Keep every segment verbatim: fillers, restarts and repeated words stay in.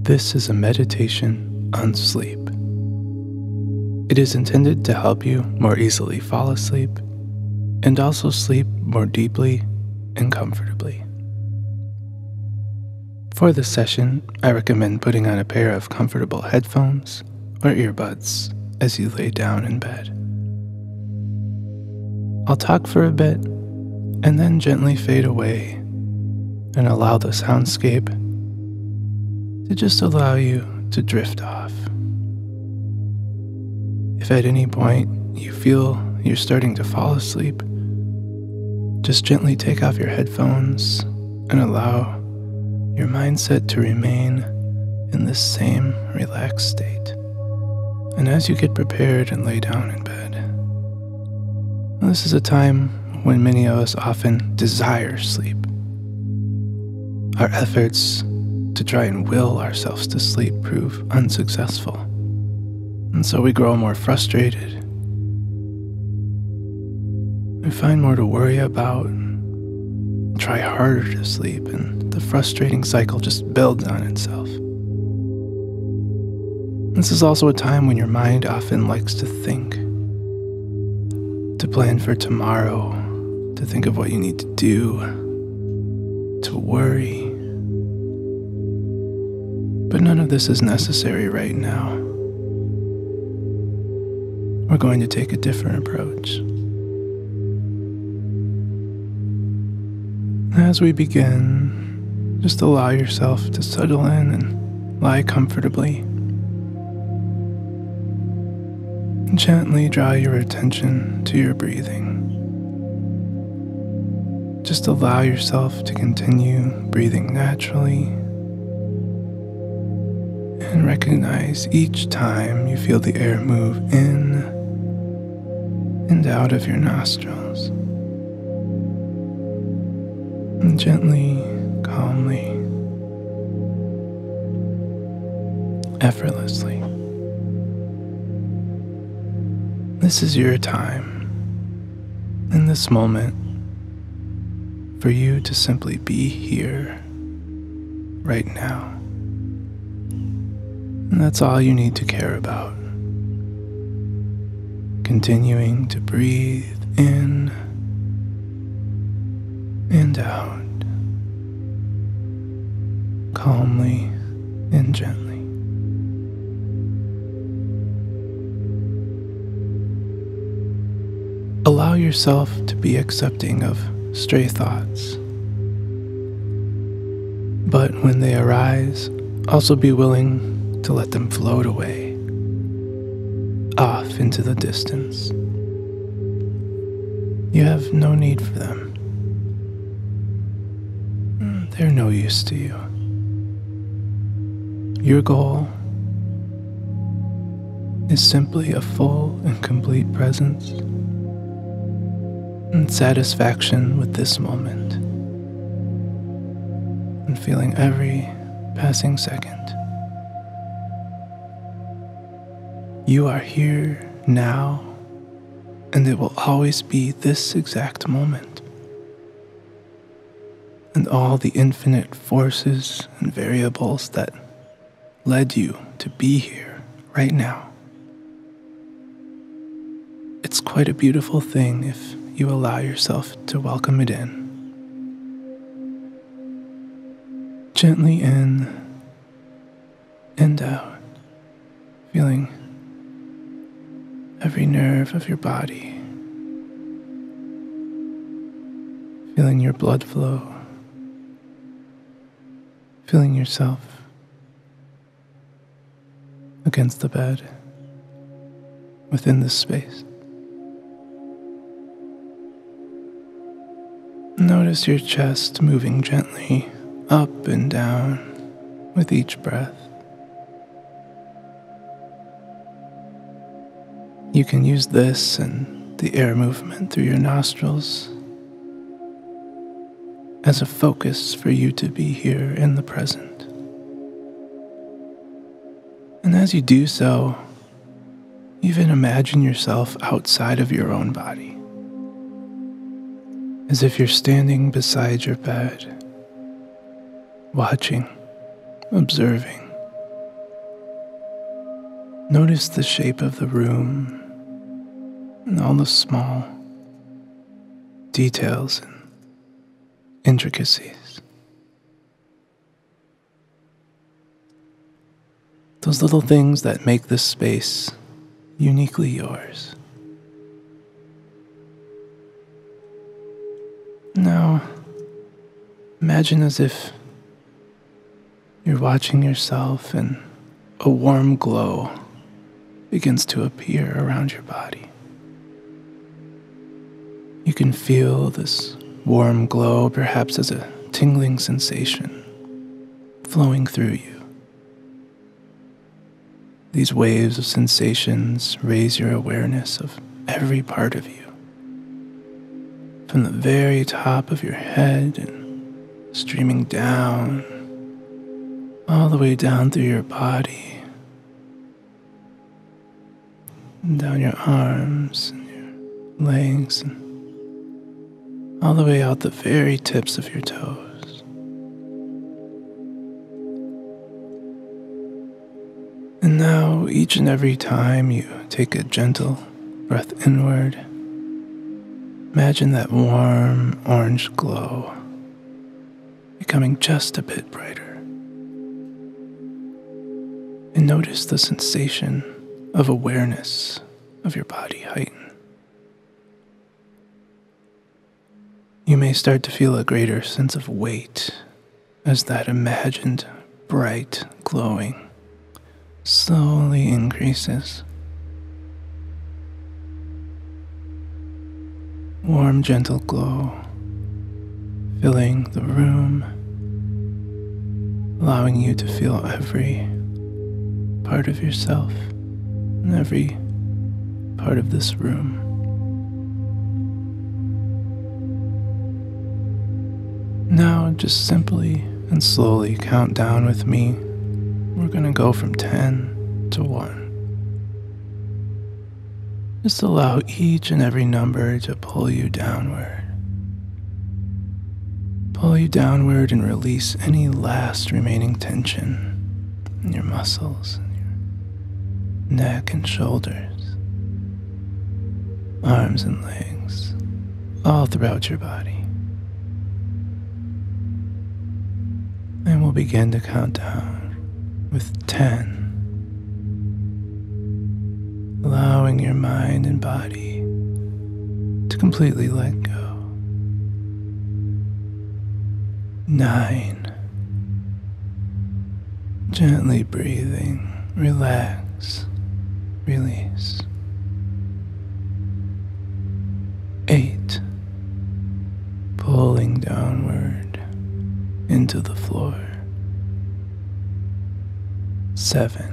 This is a meditation on sleep. It is intended to help you more easily fall asleep and also sleep more deeply and comfortably. For this session, I recommend putting on a pair of comfortable headphones or earbuds as you lay down in bed. I'll talk for a bit and then gently fade away and allow the soundscape to just allow you to drift off. If at any point you feel you're starting to fall asleep, just gently take off your headphones and allow your mindset to remain in this same relaxed state. And as you get prepared and lay down in bed, this is a time when many of us often desire sleep. Our efforts to try and will ourselves to sleep prove unsuccessful, and so we grow more frustrated. We find more to worry about, try harder to sleep, and the frustrating cycle just builds on itself. This is also a time when your mind often likes to think, to plan for tomorrow, to think of what you need to do, to worry. But none of this is necessary right now. We're going to take a different approach. As we begin, just allow yourself to settle in and lie comfortably. Gently draw your attention to your breathing. Just allow yourself to continue breathing naturally, and recognize each time you feel the air move in and out of your nostrils. And gently, calmly, effortlessly. This is your time, in this moment, for you to simply be here, right now. And that's all you need to care about. Continuing to breathe in and out, calmly and gently. Allow yourself to be accepting of stray thoughts, but when they arise, also be willing to let them float away, off into the distance. You have no need for them. They're no use to you. Your goal is simply a full and complete presence and satisfaction with this moment, and feeling every passing second. You are here now, and it will always be this exact moment. And all the infinite forces and variables that led you to be here right now. It's quite a beautiful thing if you allow yourself to welcome it in. Gently in and out, feeling every nerve of your body, feeling your blood flow, feeling yourself against the bed within this space. Notice your chest moving gently up and down with each breath. You can use this and the air movement through your nostrils as a focus for you to be here in the present. And as you do so, even imagine yourself outside of your own body, as if you're standing beside your bed, watching, observing, Notice the shape of the room and all the small details and intricacies. Those little things that make this space uniquely yours. Now, imagine as if you're watching yourself and a warm glow begins to appear around your body. You can feel this warm glow perhaps as a tingling sensation flowing through you. These waves of sensations raise your awareness of every part of you, from the very top of your head and streaming down, all the way down through your body, and down your arms and your legs, and all the way out the very tips of your toes. And now, each and every time you take a gentle breath inward, imagine that warm orange glow becoming just a bit brighter. And notice the sensation of awareness of your body heighten. You may start to feel a greater sense of weight as that imagined bright glowing slowly increases. Warm, gentle glow filling the room, allowing you to feel every part of yourself and every part of this room. Now, just simply and slowly count down with me. We're going to go from ten to one. Just allow each and every number to pull you downward. Pull you downward and release any last remaining tension in your muscles, in your neck and shoulders, arms and legs, all throughout your body. And we'll begin to count down with ten, allowing your mind and body to completely let go. Nine, gently breathing, relax, release. Eight, pulling downward into the floor. Seven.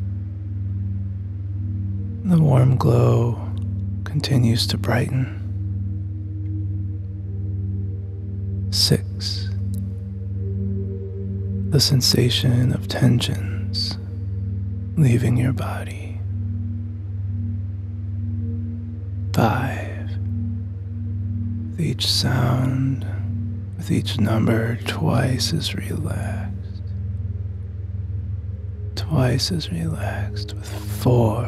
The warm glow continues to brighten. Six. The sensation of tensions leaving your body. Five. With each sound, with each number, twice as relaxed. Twice as relaxed with four.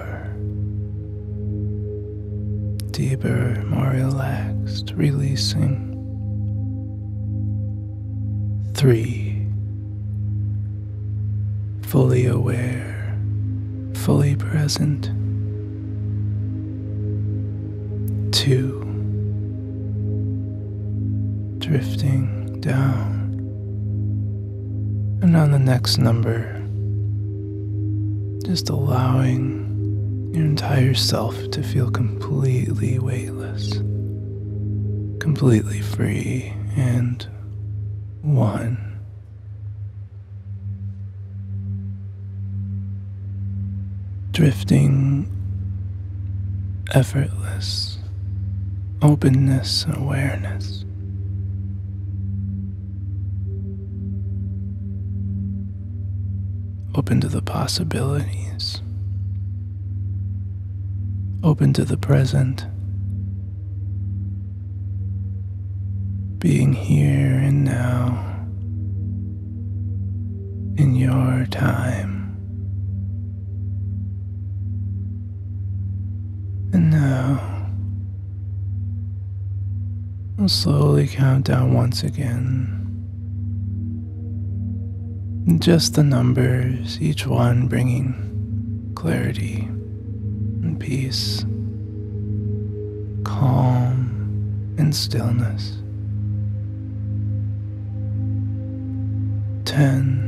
Deeper, more relaxed, releasing. Three. Fully aware, fully present. Two. Drifting down. And on the next number, just allowing your entire self to feel completely weightless, completely free, and one. Drifting, effortless, openness and awareness. Open to the possibilities. Open to the present. Being here and now. In your time. We'll slowly count down once again. Just the numbers, each one bringing clarity and peace, calm and stillness. Ten,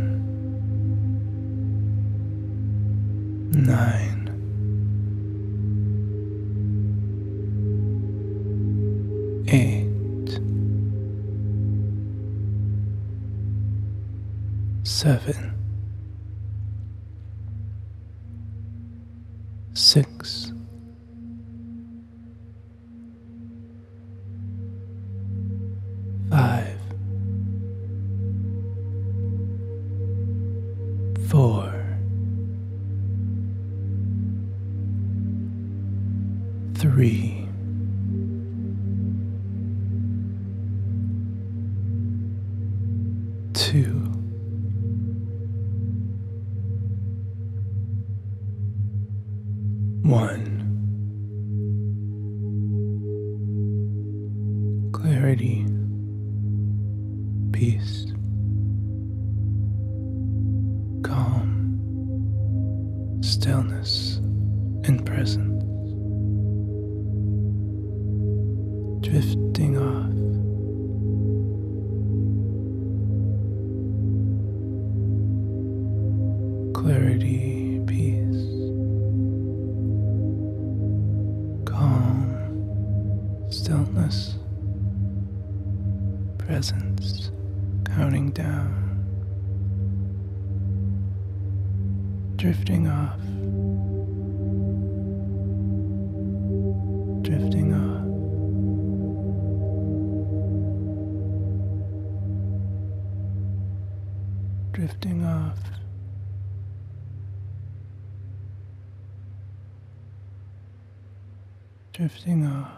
nine, eight, seven, six, five, four, three, two, one. Clarity, peace, calm, stillness, and presence. Drifting off. Clarity, peace, calm, stillness, presence, counting down, drifting off, drifting off, drifting off. Drifting off,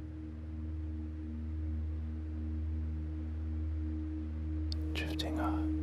drifting off.